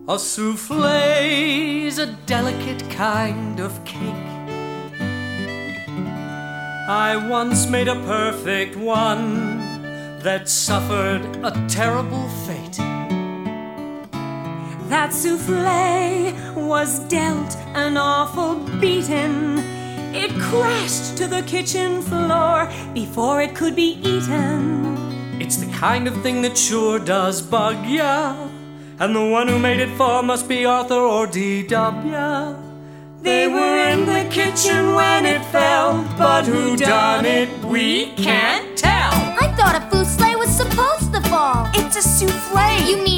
A souffle's a delicate kind of cake. I once made a perfect one that suffered a terrible fate. That souffle was dealt an awful beating. It crashed to the kitchen floor before it could be eaten. It's the kind of thing that sure does bug ya, and the one who made it for must be Arthur or D.W. They were in the kitchen when it fell, but who done it we can't tell. I thought a souffle was supposed to fall. It's a souffle. You mean